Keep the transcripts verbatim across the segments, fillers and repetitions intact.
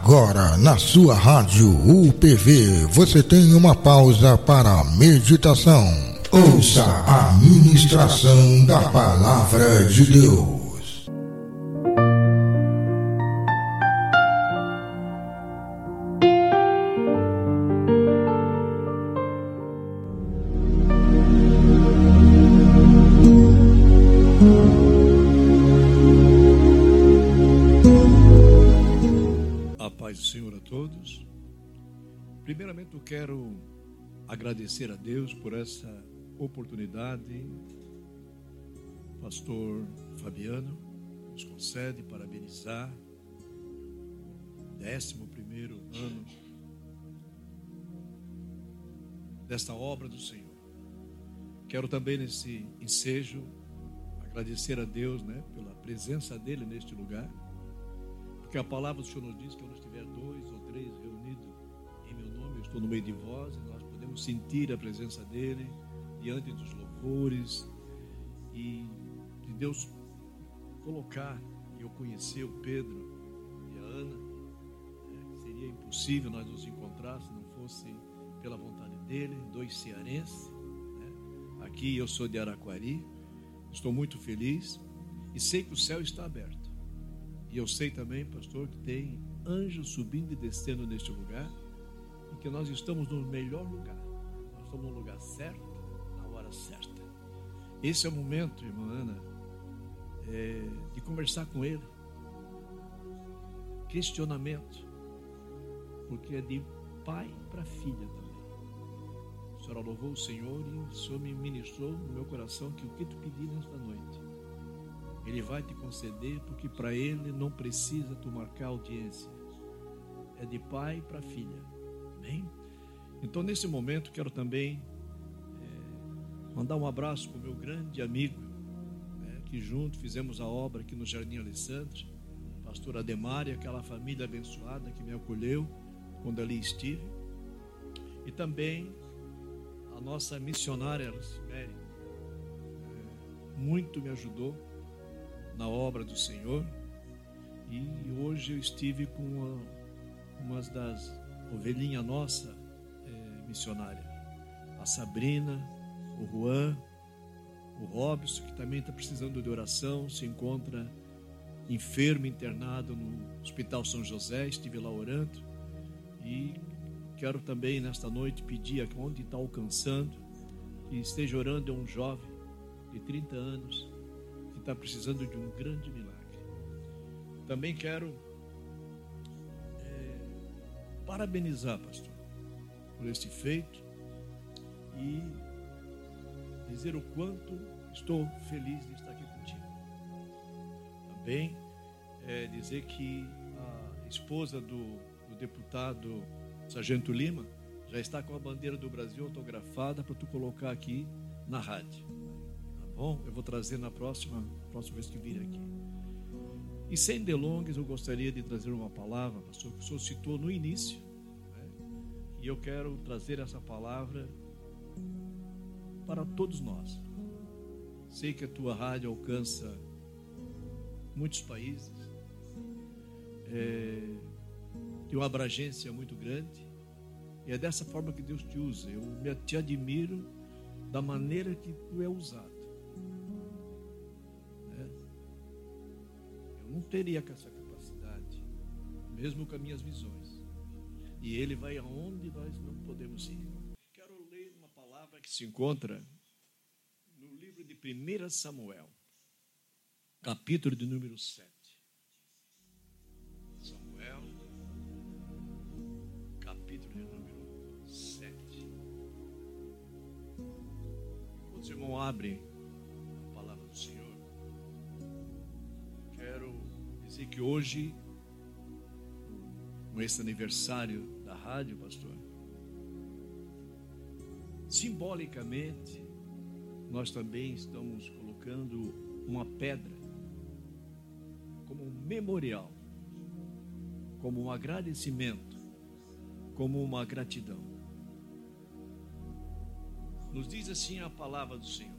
Agora, na sua rádio U P V, você tem uma pausa para a meditação. Ouça a ministração da Palavra de Deus. Primeiramente eu quero agradecer a Deus por essa oportunidade. Pastor Fabiano nos concede parabenizar o décimo primeiro ano desta obra do Senhor. Quero também nesse ensejo agradecer a Deus, né, pela presença dele neste lugar, porque a palavra do Senhor nos diz que quando estiver dois ou três reunidos em meu nome, eu estou no meio de vós, e nós podemos sentir a presença dele diante dos louvores e de Deus colocar e eu conhecer o Pedro e a Ana. É, seria impossível nós nos encontrar se não fosse pela vontade dele, dois cearenses, né? Aqui eu sou de Araquari, estou muito feliz e sei que o céu está aberto. E eu sei também, pastor, que tem anjos subindo e descendo neste lugar, e que nós estamos no melhor lugar. Nós estamos no lugar certo, na hora certa. Esse é o momento, irmã Ana, é, de conversar com ele. Questionamento, porque é de pai para filha também. A senhora louvou o Senhor e o Senhor me ministrou no meu coração que o que tu pedir nesta noite, Ele vai te conceder, porque para Ele não precisa tu marcar audiência. É de pai para filha. Amém? Então, nesse momento, quero também é, mandar um abraço para o meu grande amigo, né, que junto fizemos a obra aqui no Jardim Alessandro, pastor Ademar e aquela família abençoada que me acolheu quando ali estive. E também a nossa missionária, Rosemary, é, muito me ajudou na obra do Senhor. E hoje eu estive com uma, uma das ovelhinhas nossa é, missionária, a Sabrina, o Juan, o Robson, que também está precisando de oração, se encontra enfermo, internado no Hospital São José. Estive lá orando e quero também nesta noite pedir onde está alcançando, que esteja orando. É um jovem de trinta anos que está precisando de um grande milagre. Também quero é, parabenizar, pastor, por este feito e dizer o quanto estou feliz de estar aqui contigo. Também é, dizer que a esposa do, do deputado Sargento Lima já está com a bandeira do Brasil autografada para tu colocar aqui na rádio. Tá bom? Eu vou trazer na próxima, próxima vez que vir aqui. E sem delongas, eu gostaria de trazer uma palavra, pastor, que o senhor citou no início, né? E eu quero trazer essa palavra para todos nós. Sei que a tua rádio alcança muitos países, é, tem uma abrangência muito grande, e é dessa forma que Deus te usa. Eu te admiro da maneira que tu é usado. Não teria essa capacidade, mesmo com as minhas visões. E Ele vai aonde nós não podemos ir. Quero ler uma palavra que se encontra no livro de primeiro Samuel, capítulo de número sete. Samuel, capítulo de número sete. Quando os irmãos abrem a palavra do Senhor, quero dizer que hoje, com esse aniversário da rádio, pastor, simbolicamente, nós também estamos colocando uma pedra como um memorial, como um agradecimento, como uma gratidão. Nos diz assim a palavra do Senhor: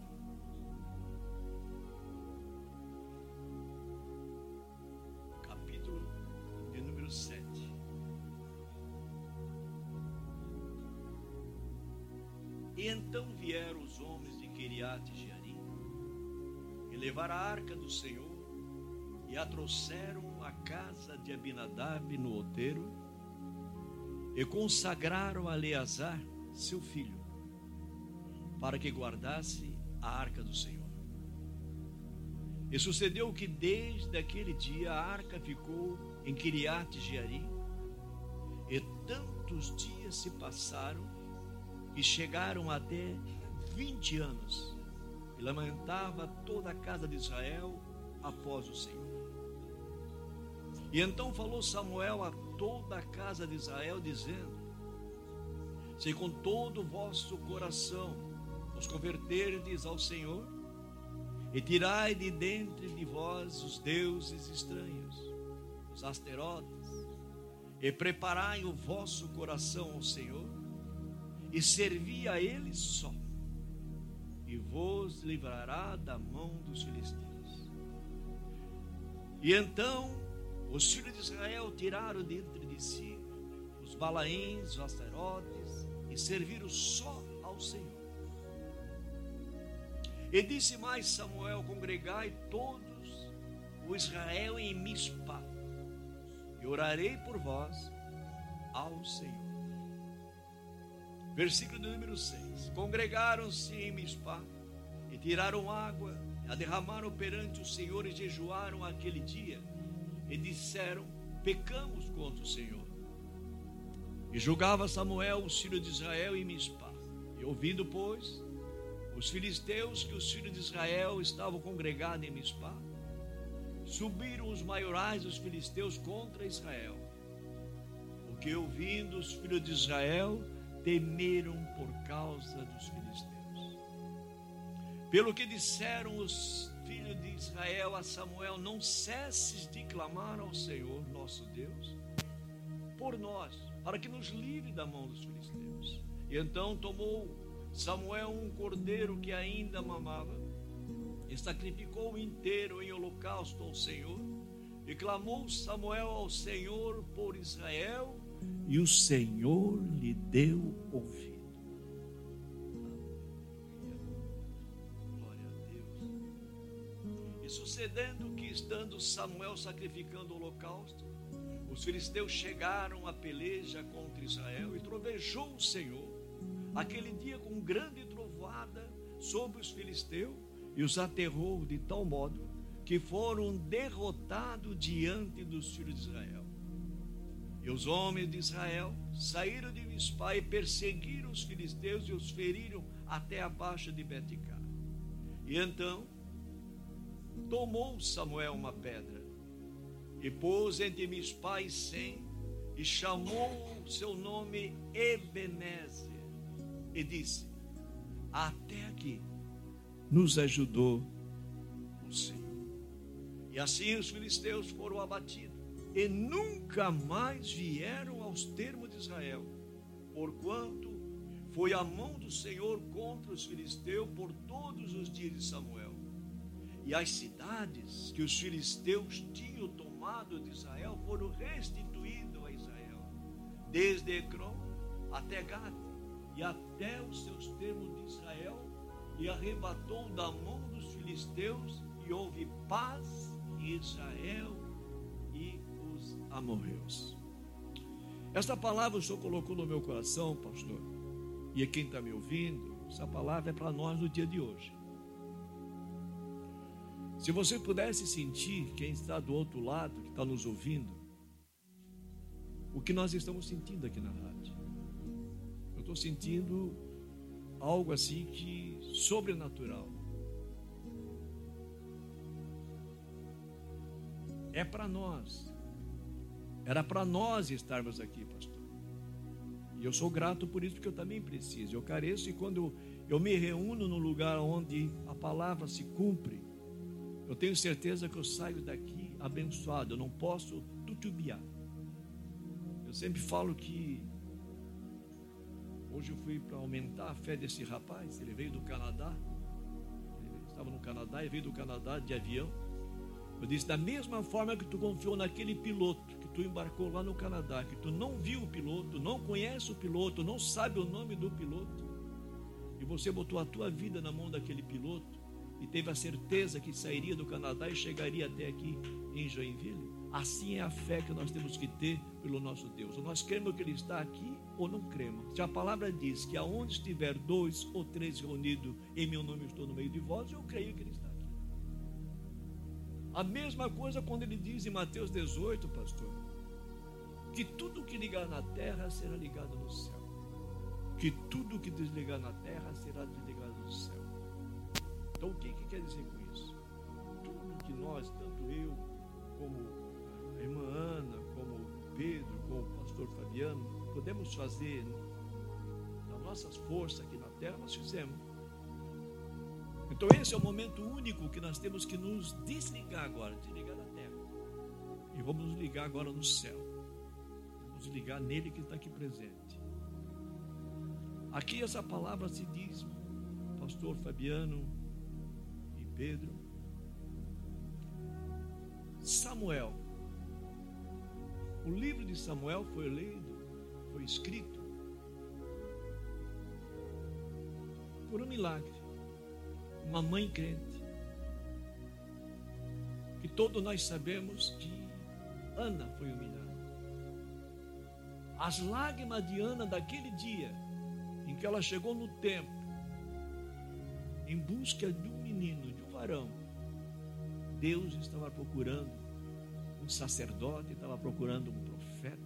capítulo de número sete. E então vieram os homens de Quiriate Jearim e levaram a arca do Senhor e a trouxeram à casa de Abinadab no outeiro e consagraram a Eleazar, seu filho, para que guardasse a arca do Senhor. E sucedeu que desde aquele dia a arca ficou em Quiriate Jearim, e tantos dias se passaram que chegaram até vinte anos, e lamentava toda a casa de Israel após o Senhor. E então falou Samuel a toda a casa de Israel, dizendo: se com todo o vosso coração vos converterdes ao Senhor, e tirai de dentre de vós os deuses estranhos, os asterotes, e preparai o vosso coração ao Senhor, e servi a Ele só, e vos livrará da mão dos filisteus. E então os filhos de Israel tiraram dentre de si os balaíns, os asterotes, e serviram só ao Senhor. E disse mais Samuel: congregai todos o Israel em Mispa, e orarei por vós ao Senhor. Versículo número seis. Congregaram-se em Mispa, e tiraram água, a derramaram perante o Senhor, e jejuaram aquele dia, e disseram: pecamos contra o Senhor. E julgava Samuel os filhos de Israel em Mispa. E ouvindo, pois, os filisteus que os filhos de Israel estavam congregados em Mispa, subiram os maiorais dos filisteus contra Israel. Porque ouvindo os filhos de Israel, temeram por causa dos filisteus. Pelo que disseram os filhos de Israel a Samuel: não cesses de clamar ao Senhor nosso Deus por nós, para que nos livre da mão dos filisteus. E então tomou Samuel um cordeiro que ainda mamava, e sacrificou inteiro em holocausto ao Senhor, e clamou Samuel ao Senhor por Israel, e o Senhor lhe deu ouvido. Glória a Deus. E sucedendo que, estando Samuel sacrificando o holocausto, os filisteus chegaram à peleja contra Israel, e trovejou o Senhor aquele dia com grande trovoada sobre os filisteus, e os aterrou de tal modo que foram derrotados diante dos filhos de Israel. E os homens de Israel saíram de Mispa e perseguiram os filisteus e os feriram até abaixo de Beticá. E então tomou Samuel uma pedra e pôs entre Mispa e Sem, e chamou o seu nome Ebenezer, e disse: até aqui nos ajudou o Senhor. E assim os filisteus foram abatidos, e nunca mais vieram aos termos de Israel, porquanto foi a mão do Senhor contra os filisteus por todos os dias de Samuel. E as cidades que os filisteus tinham tomado de Israel foram restituídas a Israel, desde Ecrón até Gate, e até os seus termos de Israel, e arrebatou da mão dos filisteus, e houve paz em Israel e os amorreus. Esta palavra o Senhor colocou no meu coração, pastor, e quem está me ouvindo, essa palavra é para nós no dia de hoje. Se você pudesse sentir, quem está do outro lado, que está nos ouvindo, o que nós estamos sentindo aqui na rádio. Eu estou sentindo algo assim que sobrenatural. É para nós. Era para nós estarmos aqui, pastor. E eu sou grato por isso, porque eu também preciso. Eu careço, e quando eu, eu me reúno no lugar onde a palavra se cumpre, eu tenho certeza que eu saio daqui abençoado. Eu não posso tutubiar. Eu sempre falo que hoje eu fui para aumentar a fé desse rapaz. Ele veio do Canadá. Ele estava no Canadá e veio do Canadá de avião. Eu disse: da mesma forma que tu confiou naquele piloto, que tu embarcou lá no Canadá, que tu não viu o piloto, não conhece o piloto, não sabe o nome do piloto, e você botou a tua vida na mão daquele piloto e teve a certeza que sairia do Canadá e chegaria até aqui em Joinville. Assim é a fé que nós temos que ter pelo nosso Deus. Ou nós cremos que Ele está aqui ou não cremos. Se a palavra diz que aonde estiver dois ou três reunidos em meu nome, eu estou no meio de vós, eu creio que Ele está aqui. A mesma coisa quando Ele diz em Mateus dezoito, pastor, que tudo que ligar na terra será ligado no céu, que tudo que desligar na terra será desligado no céu. Então o que, que quer dizer com isso? Tudo que nós, tanto eu como a irmã Ana, como o Pedro, como o pastor Fabiano, podemos fazer das nossas forças aqui na terra, nós fizemos. Então esse é o momento único que nós temos que nos desligar agora, desligar da terra, e vamos nos ligar agora no céu, vamos ligar nele que está aqui presente. Aqui essa palavra se diz, pastor Fabiano e Pedro, Samuel. O livro de Samuel foi lido, foi escrito por um milagre. Uma mãe crente, que todos nós sabemos que Ana foi humilhada. As lágrimas de Ana daquele dia em que ela chegou no templo em busca de um menino, de um varão, Deus estava procurando um sacerdote, estava procurando um profeta.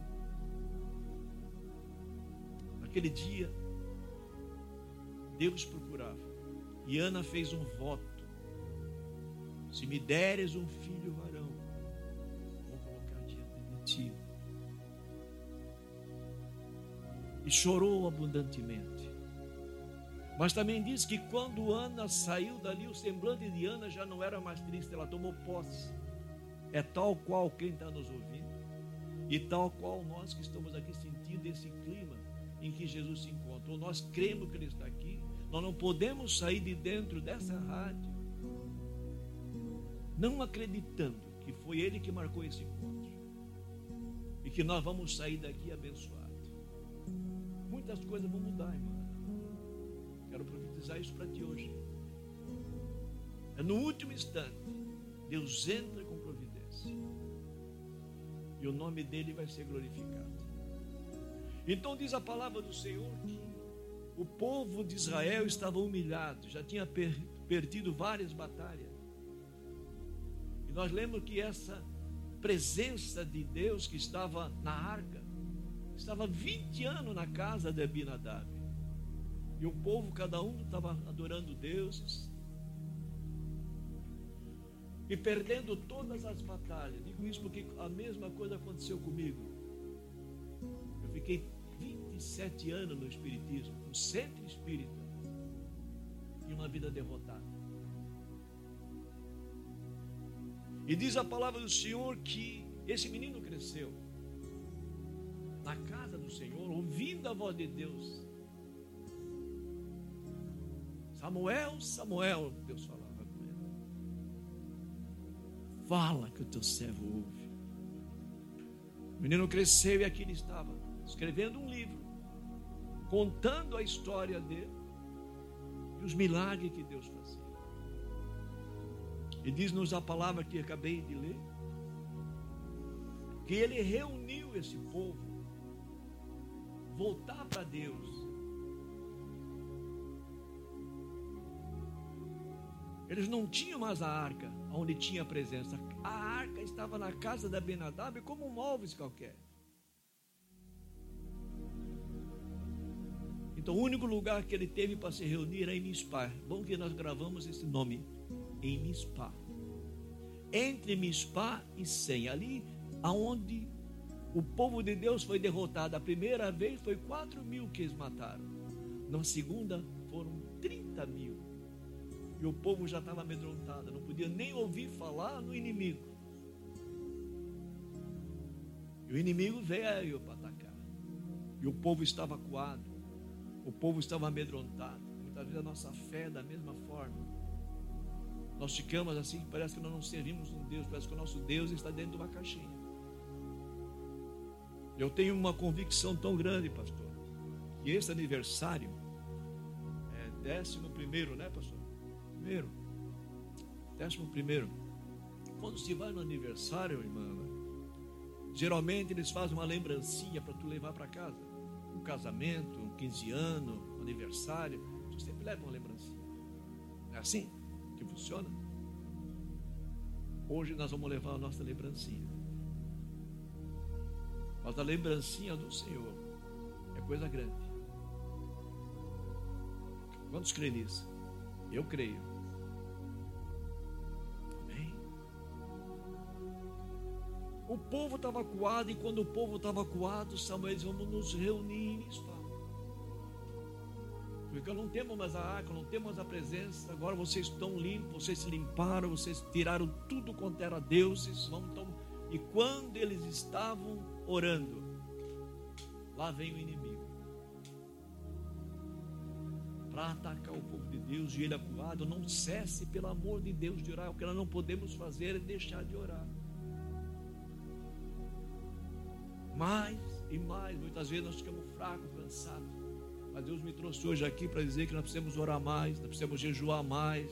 Naquele dia Deus procurava. E Ana fez um voto: se me deres um filho varão, vou colocar diante de ti. E chorou abundantemente. Mas também diz que quando Ana saiu dali, o semblante de Ana já não era mais triste, ela tomou posse. É tal qual quem está nos ouvindo, e tal qual nós que estamos aqui sentindo esse clima em que Jesus se encontra. Nós cremos que Ele está aqui. Nós não podemos sair de dentro dessa rádio não acreditando que foi Ele que marcou esse encontro e que nós vamos sair daqui abençoados. Muitas coisas vão mudar, irmã. Quero profetizar isso para ti hoje. É no último instante, Deus entra com providência e o nome dele vai ser glorificado. Então diz a palavra do Senhor que o povo de Israel estava humilhado, já tinha per- perdido várias batalhas. E nós lemos que essa presença de Deus que estava na arca, estava vinte anos na casa de Abinadab. E o povo, cada um estava adorando deuses e perdendo todas as batalhas. Digo isso porque a mesma coisa aconteceu comigo. Eu fiquei vinte e sete anos no espiritismo, no centro espírita, e uma vida derrotada. E diz a palavra do Senhor que esse menino cresceu na casa do Senhor, ouvindo a voz de Deus. Samuel, Samuel, Deus falava com ele. Fala que o teu servo ouve. O menino cresceu e aqui ele estava, escrevendo um livro, contando a história dele e os milagres que Deus fazia. E diz-nos a palavra que acabei de ler, que ele reuniu esse povo, voltar para Deus. Eles não tinham mais a arca, onde tinha a presença. A arca estava na casa da Abinadab como um móveis qualquer. Então o único lugar que ele teve para se reunir era em Mispá. Bom que nós gravamos esse nome, em Mispá. Entre Mispá e Sem, ali aonde o povo de Deus foi derrotado. A primeira vez foi quatro mil que eles mataram. Na segunda foram trinta mil. E o povo já estava amedrontado, não podia nem ouvir falar no inimigo. E o inimigo veio para atacar. E o povo estava acuado, o povo estava amedrontado. Muitas vezes a nossa fé é da mesma forma. Nós ficamos assim, parece que nós não servimos um Deus, parece que o nosso Deus está dentro de uma caixinha. Eu tenho uma convicção tão grande, pastor, que esse aniversário Décimo primeiro, né, pastor? Primeiro. Décimo primeiro. Quando se vai no aniversário, irmã, geralmente eles fazem uma lembrancinha para tu levar para casa. Um casamento, um quinze anos, um aniversário. Tu sempre leva uma lembrancinha. É assim que funciona? Hoje nós vamos levar a nossa lembrancinha. Mas a lembrancinha do Senhor é coisa grande. Quantos creem nisso? Eu creio. Amém? O povo estava acuado, e quando o povo estava acuado, Samuel disse: vamos nos reunir, Israel. Porque não temos mais a arca, não temos mais a presença. Agora vocês estão limpos, vocês se limparam, vocês tiraram tudo quanto era deuses. Vamos então... E quando eles estavam orando, lá vem o inimigo para atacar o povo de Deus, e ele acuado. Não cesse, pelo amor de Deus, de orar. O que nós não podemos fazer é deixar de orar. Mais e mais, muitas vezes nós ficamos fracos, cansados. Mas Deus me trouxe hoje aqui para dizer que nós precisamos orar mais, nós precisamos jejuar mais.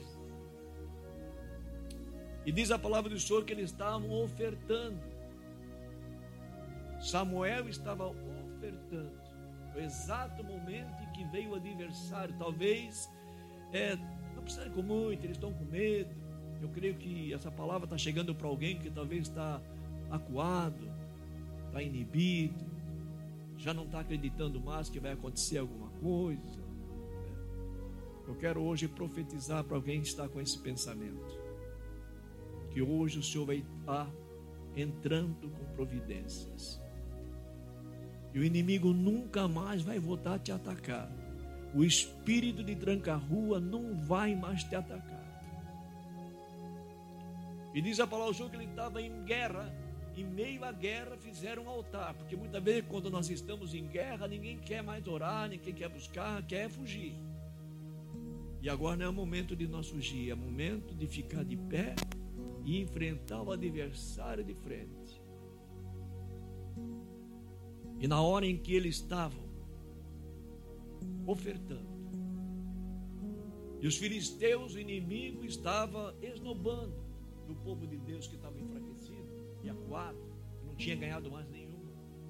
E diz a palavra do Senhor que eles estavam ofertando. Samuel estava ofertando. No exato momento em que veio o adversário, talvez, é, não precisa ir com muito, eles estão com medo. Eu creio que essa palavra está chegando para alguém que talvez está acuado, está inibido, já não está acreditando mais que vai acontecer alguma coisa. Eu quero hoje profetizar para alguém que está com esse pensamento, que hoje o Senhor vai estar entrando com providências. E o inimigo nunca mais vai voltar a te atacar. O espírito de tranca-rua não vai mais te atacar. E diz a palavra do Senhor que ele estava em guerra. Em meio à guerra fizeram um altar. Porque muitas vezes quando nós estamos em guerra, ninguém quer mais orar, ninguém quer buscar, quer fugir. E agora não é o momento de nós fugir, é o momento de ficar de pé e enfrentar o adversário de frente. E na hora em que eles estavam ofertando, e os filisteus, o inimigo, estava esnobando do povo de Deus que estava enfraquecido e acuado, que não tinha ganhado mais nenhuma.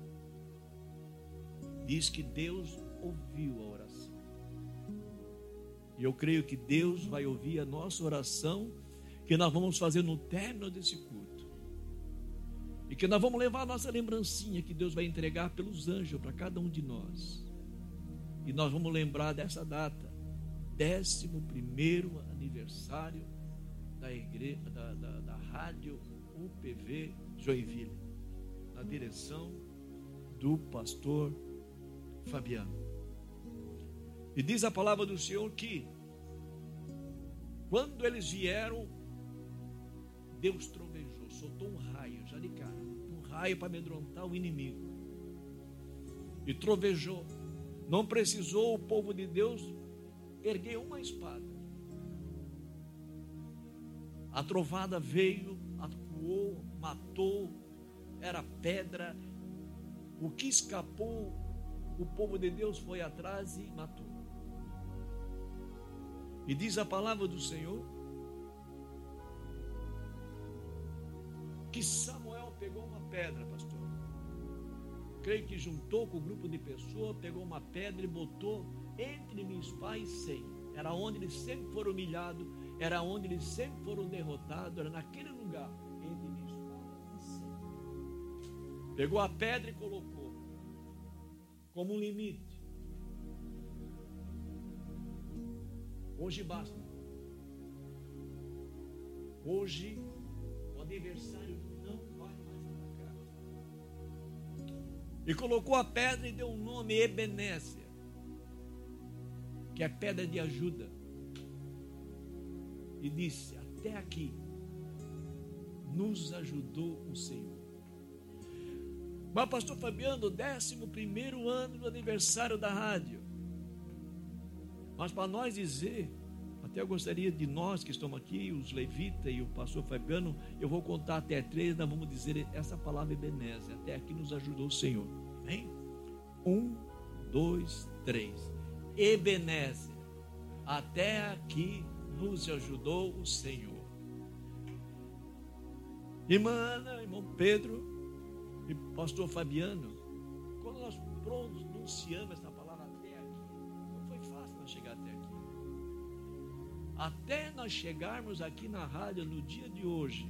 Diz que Deus ouviu a oração. E eu creio que Deus vai ouvir a nossa oração, que nós vamos fazer no término desse culto. E que nós vamos levar a nossa lembrancinha que Deus vai entregar pelos anjos para cada um de nós. E nós vamos lembrar dessa data, décimo primeiro aniversário da igreja, da, da, da rádio U P V Joinville, na direção do pastor Fabiano. E diz a palavra do Senhor que quando eles vieram, Deus trovejou, soltou um raio, já de cara, um raio para amedrontar o inimigo. E trovejou. Não precisou o povo de Deus erguer uma espada. A trovada veio, acuou, matou, era pedra. O que escapou, o povo de Deus foi atrás e matou. E diz a palavra do Senhor que Samuel pegou uma pedra, pastor. Creio que juntou com um grupo de pessoas, pegou uma pedra e botou entre Mispá e Sem. Era onde eles sempre foram humilhados, era onde eles sempre foram derrotados, era naquele lugar, entre Mispá e Sem. Pegou a pedra e colocou como um limite. Hoje basta. Hoje o adversário não vai mais atacar. E colocou a pedra e deu o nome Ebenezer, que é pedra de ajuda. E disse: até aqui nos ajudou o Senhor. Mas pastor Fabiano, décimo primeiro ano do aniversário da rádio. Mas para nós dizer, até eu gostaria de nós que estamos aqui, os levitas e o pastor Fabiano, eu vou contar até três, nós vamos dizer essa palavra Ebenezer, até aqui nos ajudou o Senhor. Vem? Um, dois, três. Ebenezer, Até aqui nos ajudou o Senhor. Irmã Ana, irmão Pedro e pastor Fabiano, quando nós pronunciamos essa palavra até aqui, não foi fácil nós chegar até aqui. Até nós chegarmos aqui na rádio no dia de hoje,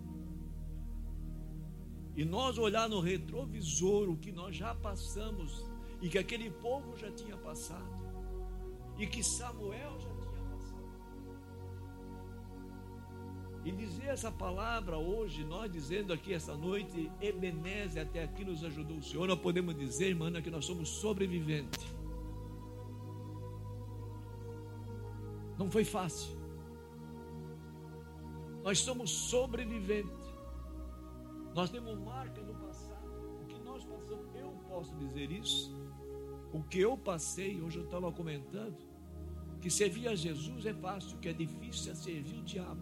e nós olhar no retrovisor o que nós já passamos, e que aquele povo já tinha passado, e que Samuel já tinha passado, e dizer essa palavra hoje, nós dizendo aqui essa noite, Ebenezer, até aqui nos ajudou o Senhor, nós podemos dizer, irmã, que nós somos sobreviventes. Não foi fácil. Nós somos sobreviventes. Nós temos marca no passado. O que nós passamos, eu posso dizer isso. O que eu passei, hoje eu estava comentando, que servir a Jesus é fácil, o que é difícil é servir o diabo.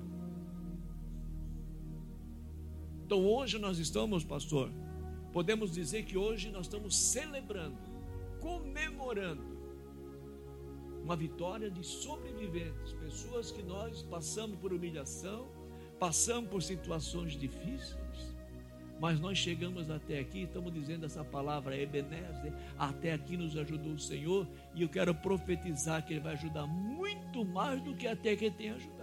Então hoje nós estamos, pastor, podemos dizer que hoje nós estamos celebrando, comemorando uma vitória de sobreviventes, pessoas que nós passamos por humilhação, passamos por situações difíceis, mas nós chegamos até aqui, estamos dizendo essa palavra Ebenezer, até aqui nos ajudou o Senhor, e eu quero profetizar que Ele vai ajudar muito mais do que até que Ele tem ajudado.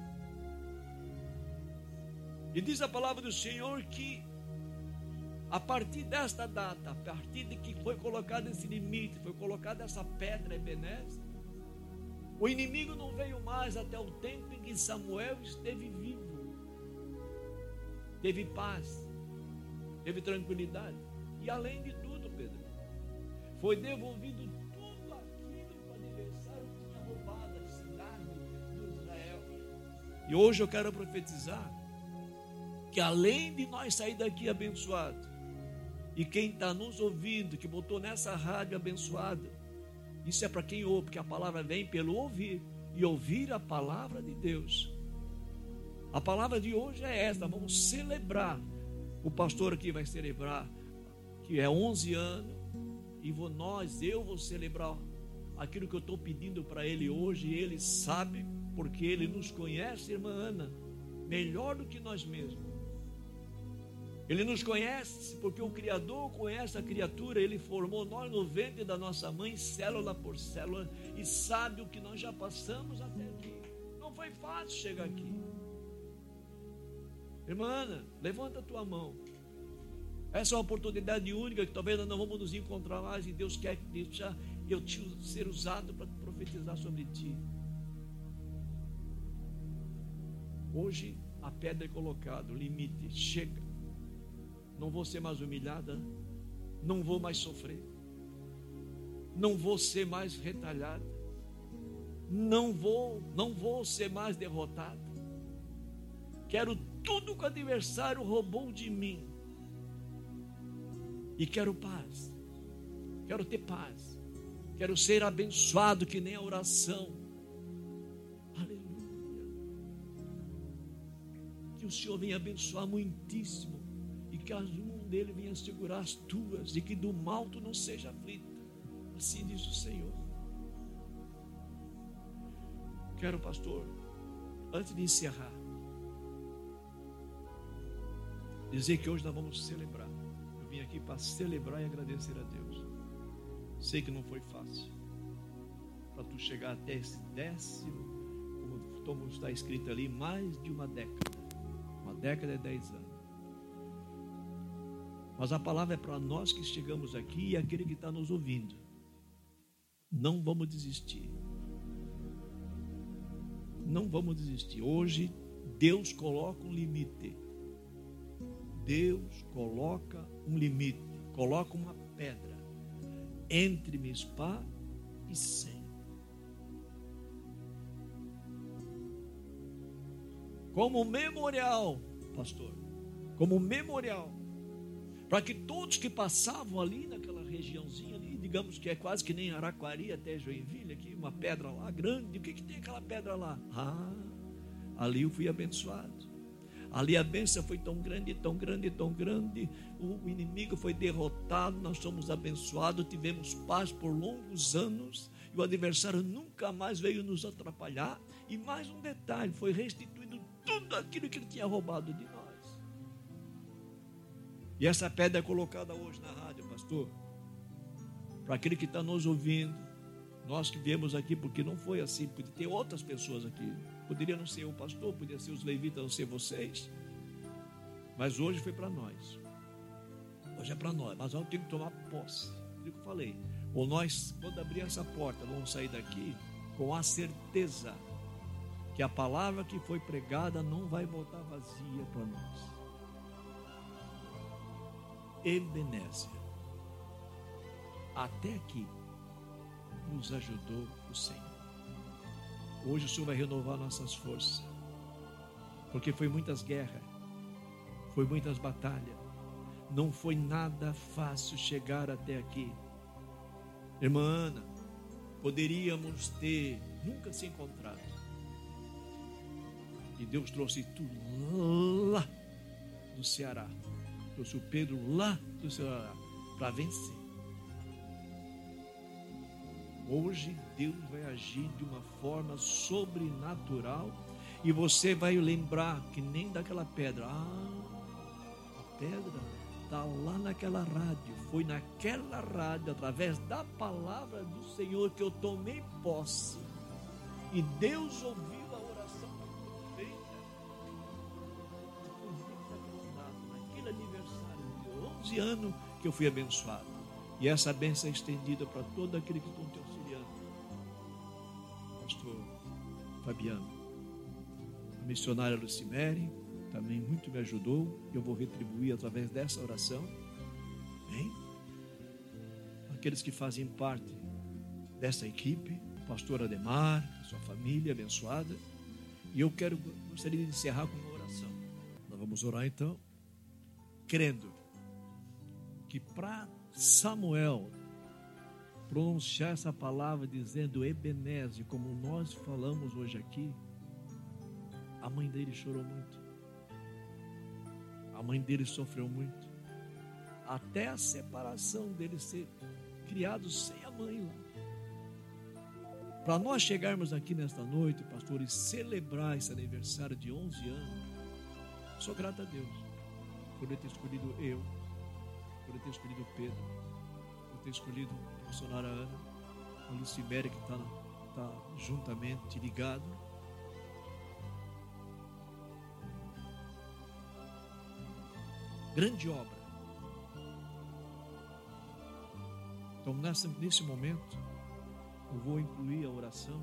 E diz a palavra do Senhor que a partir desta data, a partir de que foi colocado esse limite, foi colocada essa pedra Ebenezer, o inimigo não veio mais até o tempo em que Samuel esteve vivo. Teve paz, teve tranquilidade. E além de tudo, Pedro, foi devolvido tudo aquilo que o adversário tinha roubado, a cidade de Israel. E hoje eu quero profetizar que além de nós sair daqui abençoado, e quem está nos ouvindo, que botou nessa rádio abençoada, isso é para quem ouve, porque a palavra vem pelo ouvir, e ouvir a palavra de Deus. A palavra de hoje é esta, vamos celebrar. O pastor aqui vai celebrar, que é onze anos, e vou, nós, eu vou celebrar aquilo que eu estou pedindo para ele hoje, e ele sabe, porque ele nos conhece, irmã Ana, melhor do que nós mesmos. Ele nos conhece, porque o Criador conhece a criatura, Ele formou nós no ventre da nossa mãe, célula por célula, e sabe o que nós já passamos até aqui. Não foi fácil chegar aqui. Irmã Ana, levanta a tua mão. Essa é uma oportunidade única que talvez nós não vamos nos encontrar mais, e Deus quer deixar eu te ser usado para profetizar sobre ti. Hoje a pedra é colocada, o limite, chega. Não vou ser mais humilhada, não vou mais sofrer, não vou ser mais retalhada, não vou, não vou ser mais derrotada. Quero tudo que o adversário roubou de mim, e quero paz, quero ter paz, quero ser abençoado que nem a oração. Aleluia. Que o Senhor venha abençoar muitíssimo, e que as mãos dele venham segurar as tuas, e que do mal tu não seja aflita. Assim diz o Senhor. Quero, pastor, antes de encerrar, dizer que hoje nós vamos celebrar. Eu vim aqui para celebrar e agradecer a Deus. Sei que não foi fácil para tu chegar até esse décimo, como está escrito ali, mais de uma década. Uma década é dez anos. Mas a palavra é para nós que chegamos aqui e aquele que está nos ouvindo. Não vamos desistir. Não vamos desistir. Hoje, Deus coloca um limite. Deus coloca um limite. Coloca uma pedra entre Mispa e Sem. Como memorial, pastor. Como memorial. Para que todos que passavam ali naquela regiãozinha ali, digamos que é quase que nem Araquari até Joinville, aqui uma pedra lá grande, o que, que tem aquela pedra lá? Ah, ali eu fui abençoado. Ali a bênção foi tão grande, tão grande, tão grande, o inimigo foi derrotado, nós somos abençoados, tivemos paz por longos anos, e o adversário nunca mais veio nos atrapalhar. E mais um detalhe, foi restituído tudo aquilo que ele tinha roubado de nós. E essa pedra é colocada hoje na rádio, pastor, para aquele que está nos ouvindo. Nós que viemos aqui, porque não foi assim, podia ter outras pessoas aqui, poderia não ser o pastor, poderia ser os levitas, não ser vocês, mas hoje foi para nós. Hoje é para nós, mas nós temos que tomar posse. É o que eu falei. Ou nós, quando abrir essa porta, vamos sair daqui com a certeza que a palavra que foi pregada não vai voltar vazia para nós. Ebenezer, até aqui nos ajudou o Senhor. Hoje o Senhor vai renovar nossas forças, porque foi muitas guerras, foi muitas batalhas, não foi nada fácil chegar até aqui. Irmã Ana, poderíamos ter nunca se encontrado, e Deus trouxe tu lá do Ceará, trouxe o Pedro lá do Ceará para vencer. Hoje Deus vai agir de uma forma sobrenatural e você vai lembrar que nem daquela pedra. Ah, a pedra está lá naquela rádio. Foi naquela rádio, através da palavra do Senhor, que eu tomei posse. E Deus ouviu a oração que foi feita. Naquele aniversário de onze anos que eu fui abençoado. E essa bênção é estendida para todo aquele que estão te auxiliando. Pastor Fabiano, a missionária Lucimere também muito me ajudou. Eu vou retribuir através dessa oração. Bem, aqueles que fazem parte dessa equipe, pastor Ademar, sua família abençoada. E eu quero, gostaria de encerrar com uma oração. Nós vamos orar então, crendo que para Samuel pronunciar essa palavra dizendo Ebenezer, como nós falamos hoje aqui, a mãe dele chorou muito, a mãe dele sofreu muito, até a separação dele ser criado sem a mãe lá. Para nós chegarmos aqui nesta noite, pastor, e celebrar esse aniversário de onze anos, sou grato a Deus por ele ter escolhido eu, por eu ter escolhido o Pedro, por ter escolhido a missionária Ana, a Lucimere que está tá juntamente ligado. Grande obra. Então, nessa, nesse momento, eu vou incluir a oração.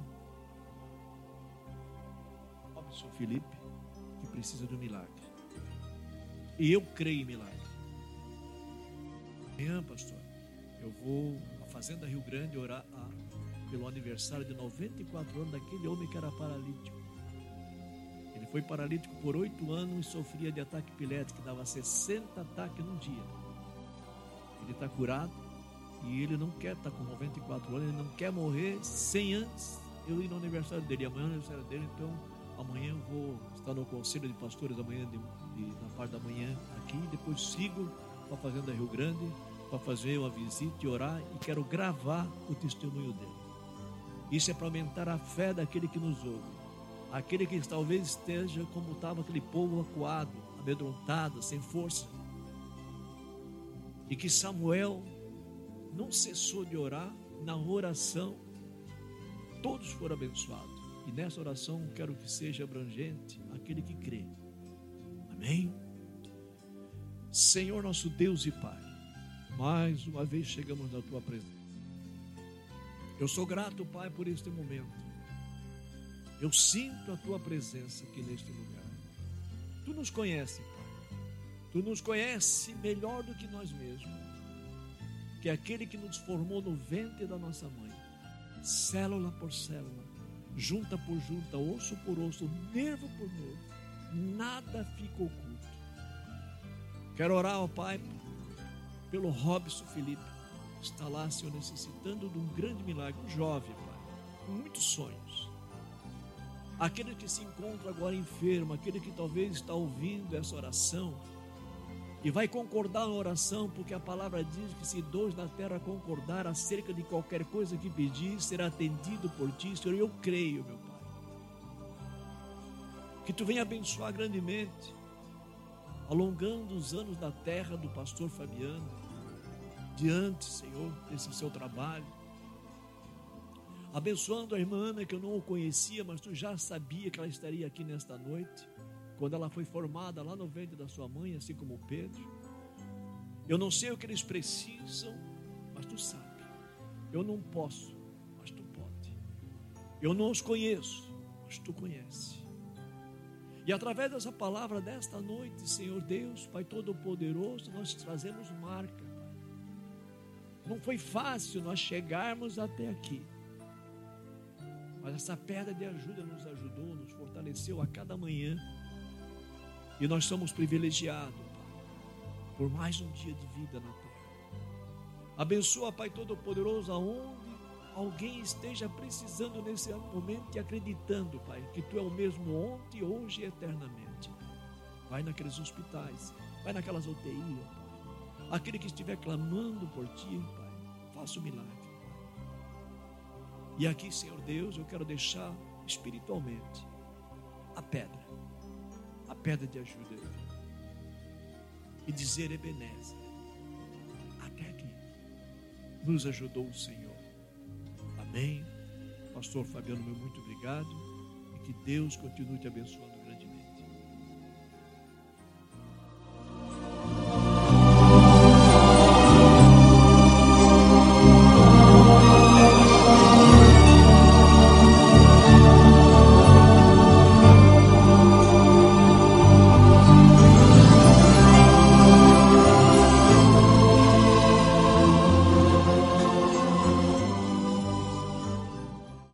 Robson Felipe, que precisa do milagre. E eu creio em milagre. Amanhã, pastor, eu vou à Fazenda Rio Grande orar a, pelo aniversário de noventa e quatro anos daquele homem que era paralítico. Ele foi paralítico por oito anos e sofria de ataque epilético, que dava sessenta ataques num dia. Ele está curado e ele não quer estar com noventa e quatro anos, ele não quer morrer sem antes eu ir no aniversário dele. Amanhã é o aniversário dele, então amanhã eu vou estar no conselho de pastores amanhã, de, de, na parte da manhã aqui, depois sigo para a Fazenda Rio Grande, para fazer uma visita e orar, e quero gravar o testemunho dele. Isso é para aumentar a fé daquele que nos ouve, aquele que talvez esteja como estava aquele povo acuado, amedrontado, sem força, e que Samuel não cessou de orar. Na oração todos foram abençoados, e nessa oração quero que seja abrangente aquele que crê. Amém? Senhor nosso Deus e Pai, mais uma vez chegamos na Tua presença. Eu sou grato, Pai, por este momento. Eu sinto a Tua presença aqui neste lugar. Tu nos conheces, Pai. Tu nos conheces melhor do que nós mesmos, que é aquele que nos formou no ventre da nossa mãe, célula por célula, junta por junta, osso por osso, nervo por nervo, nada fica oculto. Quero orar ao Pai pelo Robson Felipe, que está lá, Senhor, necessitando de um grande milagre, um jovem, Pai, com muitos sonhos. Aquele que se encontra agora enfermo, aquele que talvez está ouvindo essa oração E vai concordar na oração, porque a palavra diz que se dois na terra concordar acerca de qualquer coisa que pedir, será atendido por ti, Senhor. Eu creio, meu Pai, que tu venha abençoar grandemente, alongando os anos da terra do pastor Fabiano, diante, Senhor, desse seu trabalho, abençoando a irmã Ana, que eu não o conhecia, mas tu já sabia que ela estaria aqui nesta noite, quando ela foi formada lá no ventre da sua mãe, assim como o Pedro. Eu não sei o que eles precisam, mas tu sabe. Eu não posso, mas tu pode. Eu não os conheço, mas tu conheces. E através dessa palavra desta noite, Senhor Deus, Pai Todo-Poderoso, nós te trazemos marca, Pai. Não foi fácil nós chegarmos até aqui, mas essa pedra de ajuda nos ajudou, nos fortaleceu a cada manhã. E nós somos privilegiados, Pai, por mais um dia de vida na terra. Abençoa, Pai Todo-Poderoso, aonde alguém esteja precisando nesse momento e acreditando, Pai, que tu é o mesmo ontem, hoje e eternamente. Vai naqueles hospitais, vai naquelas U T I, Pai. Aquele que estiver clamando por ti, Pai, faça o milagre, Pai. E aqui, Senhor Deus, eu quero deixar espiritualmente a pedra, a pedra de ajuda, e dizer: Ebenezer, até aqui nos ajudou o Senhor. Amém. Pastor Fabiano, meu muito obrigado, e que Deus continue te abençoando.